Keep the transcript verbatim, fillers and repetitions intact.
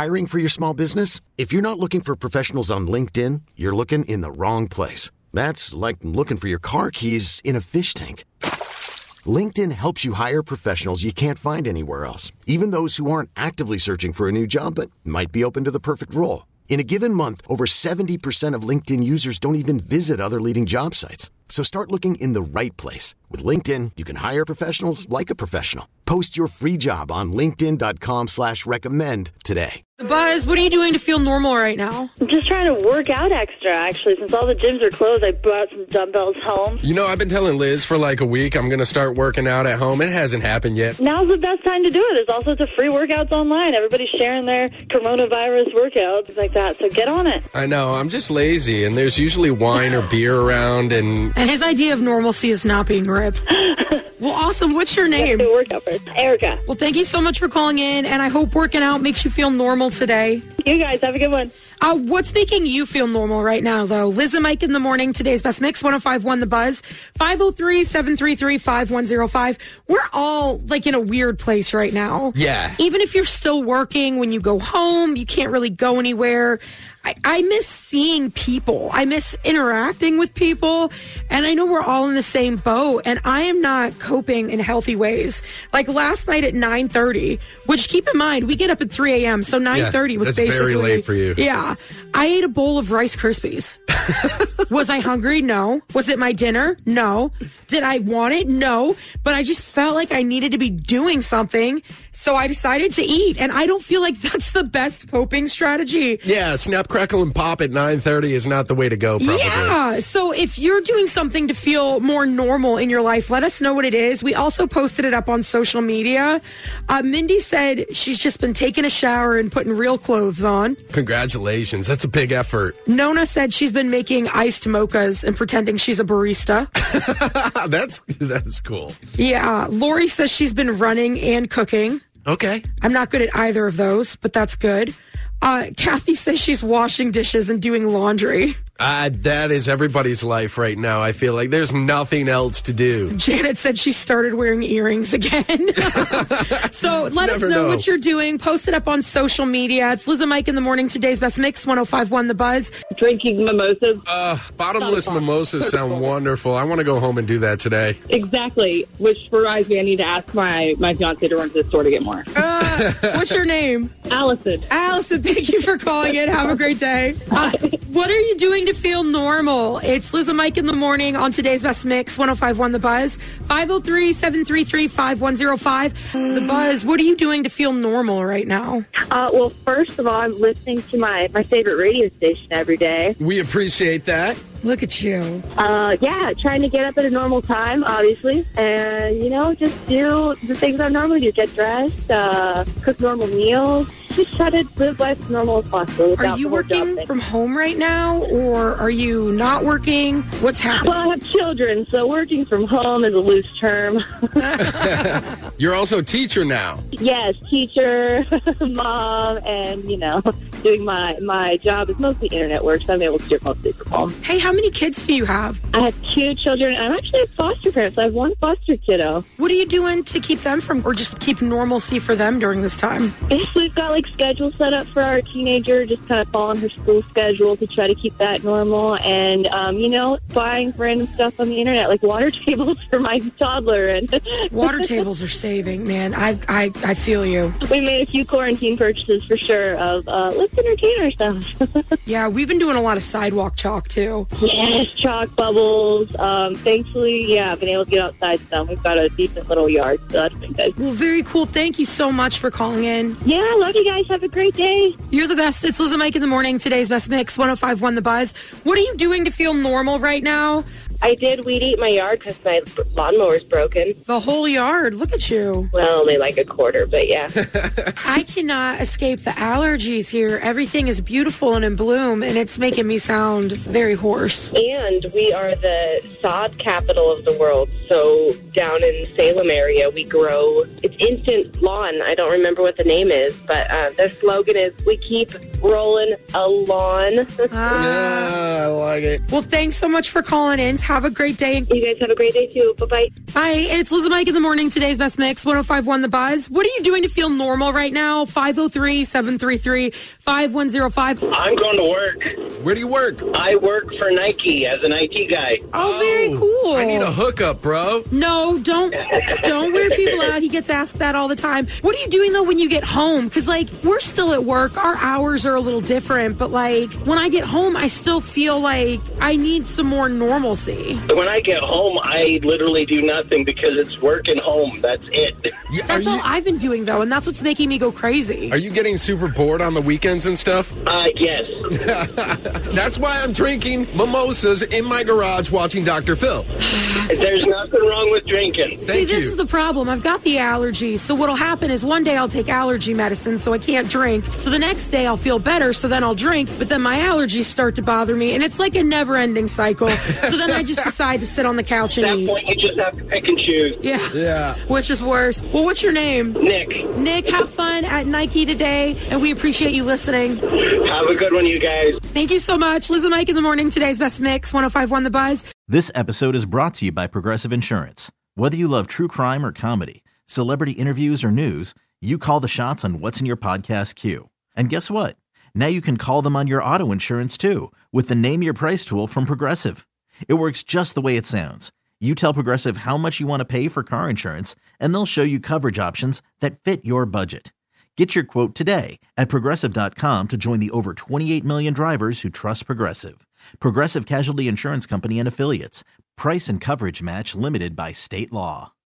Hiring for your small business? If you're not looking for professionals on LinkedIn, you're looking in the wrong place. That's like looking for your car keys in a fish tank. LinkedIn helps you hire professionals you can't find anywhere else, even those who aren't actively searching for a new job but might be open to the perfect role. In a given month, over seventy percent of LinkedIn users don't even visit other leading job sites. So start looking in the right place. With LinkedIn, you can hire professionals like a professional. Post your free job on linkedin.com slash recommend today. Buzz, what are you doing to feel normal right now? I'm just trying to work out extra, actually. Since all the gyms are closed, I brought some dumbbells home. You know, I've been telling Liz for like a week I'm going to start working out at home. It hasn't happened yet. Now's the best time to do it. There's all sorts of free workouts online. Everybody's sharing their coronavirus workouts, things like that. So get on it. I know. I'm just lazy, and there's usually wine or beer around, and... And his idea of normalcy is not being ripped. Well, awesome. What's your name? Do a workout first. Erica. Well, thank you so much for calling in, and I hope working out makes you feel normal today. You guys have a good one. Uh, what's making you feel normal right now, though? Liz and Mike in the morning, today's best mix, one oh five point one The Buzz, five oh three, seven three three, five one oh five. We're all, like, in a weird place right now. Yeah. Even if you're still working, when you go home, you can't really go anywhere. I, I miss seeing people. I miss interacting with people. And I know we're all in the same boat. And I am not coping in healthy ways. Like last night at nine thirty, which keep in mind, we get up at three a.m. So nine thirty yeah, was that's basically... very late for you. Yeah. I ate a bowl of Rice Krispies. Was I hungry? No. Was it my dinner? No. Did I want it? No. But I just felt like I needed to be doing something. So I decided to eat. And I don't feel like that's the best coping strategy. Yeah, snap, crackle, and pop at nine thirty is not the way to go, probably. Yeah. So if you're doing something to feel more normal in your life, let us know what it is. We also posted it up on social media. Uh, Mindy said she's just been taking a shower and putting real clothes on. Congratulations. That's a big effort. Nona said she's been making iced mochas and pretending she's a barista. that's that's cool. Yeah. Lori says she's been running and cooking. Okay. I'm not good at either of those, but that's good. Uh, Kathy says she's washing dishes and doing laundry. Uh, that is everybody's life right now. I feel like there's nothing else to do. Janet said she started wearing earrings again. So let us know, know what you're doing. Post it up on social media. It's Liz and Mike in the morning. Today's best mix, one oh five point one The Buzz. Drinking mimosas. Uh, bottomless mimosas sound wonderful. I want to go home and do that today. Exactly. Which reminds me, I need to ask my, my fiance to run to the store to get more. Uh, what's your name? Allison. Allison, thank you for calling in. Have a great day. Uh, what are you doing to feel normal? It's Liz and Mike in the morning on today's best mix, one oh five point one The Buzz, five oh three, seven three three, five one oh five. The Buzz, what are you doing to feel normal right now? Uh, well, first of all, I'm listening to my, my favorite radio station every day. We appreciate that. Look at you. Uh, yeah, trying to get up at a normal time, obviously. And, you know, just do the things I normally do. Get dressed, uh, cook normal meals. Just try to live life as normal as possible. Are you working from home right now, or are you not working? What's happening? Well, I have children, so working from home is a loose term. You're also a teacher now. Yes, teacher, mom, and, you know, doing my, my job is mostly internet work, so I'm able to do it mostly from home. Hey, how many kids do you have? I have two children. I'm actually a foster parent, so I have one foster kiddo. What are you doing to keep them from, or just keep normalcy for them during this time? Yes, we've got, like, schedule set up for our teenager, just kind of following her school schedule to try to keep that normal, and, um, you know, buying random stuff on the internet, like water tables for my toddler. And water tables are saving, man. I, I, I feel you. We made a few quarantine purchases for sure of, uh, let's entertain ourselves. Yeah, we've been doing a lot of sidewalk chalk, too. Yes, chalk bubbles. Um, thankfully, yeah, I've been able to get outside some. We've got a decent little yard, so that's been good. Well, very cool. Thank you so much for calling in. Yeah, I love you guys. Have a great day. You're the best. It's Liz and Mike in the morning. Today's best mix, one oh five point one The Buzz. What are you doing to feel normal right now? I did weed eat my yard because my lawnmower's broken. The whole yard. Look at you. Well, only like a quarter, but yeah. I cannot escape the allergies here. Everything is beautiful and in bloom, and it's making me sound very hoarse. And we are the sod capital of the world. So down in Salem area, we grow, it's instant lawn. I don't remember what the name is, but uh, their slogan is, we keep rolling a lawn. Ah. Yeah, I like it. Well, thanks so much for calling in. Have a great day. You guys have a great day, too. Bye-bye. Bye. It's Liz and Mike in the morning. Today's Best Mix, one oh five point one The Buzz. What are you doing to feel normal right now? five oh three, seven three three, five one oh five. I'm going to work. Where do you work? I work for Nike as an I T guy. Oh, very cool. I need a hookup, bro. No, don't don't wear people out. He gets asked that all the time. What are you doing, though, when you get home? Because, like, we're still at work. Our hours are a little different. But, like, when I get home, I still feel like I need some more normalcy. When I get home, I literally do nothing because it's work and home. That's it. Yeah, That's are all you, I've been doing, though, and that's what's making me go crazy. Are you getting super bored on the weekends and stuff? Uh, yes. That's why I'm drinking mimosas in my garage watching Doctor Phil. There's nothing wrong with drinking. See, Thank this you. is the problem. I've got the allergies. So what'll happen is one day I'll take allergy medicine so I can't drink. So the next day I'll feel better, so then I'll drink, but then my allergies start to bother me, and it's like a never-ending cycle. So then I just decide to sit on the couch At and that eat. point, you just have to pick and choose. Yeah. Yeah. Which is worse. Well, what's your name? Nick, Nick, have fun at Nike today, and we appreciate you listening. have a good one, you guys. Thank you so much. Liz and Mike in the morning, today's Best Mix, one oh five point one The Buzz. This episode is brought to you by Progressive Insurance. Whether you love true crime or comedy, celebrity interviews or news, you call the shots on what's in your podcast queue. And guess what? Now you can call them on your auto insurance too with the Name Your Price tool from Progressive. It works just the way it sounds. You tell Progressive how much you want to pay for car insurance, and they'll show you coverage options that fit your budget. Get your quote today at Progressive dot com to join the over twenty-eight million drivers who trust Progressive. Progressive Casualty Insurance Company and Affiliates. Price and coverage match limited by state law.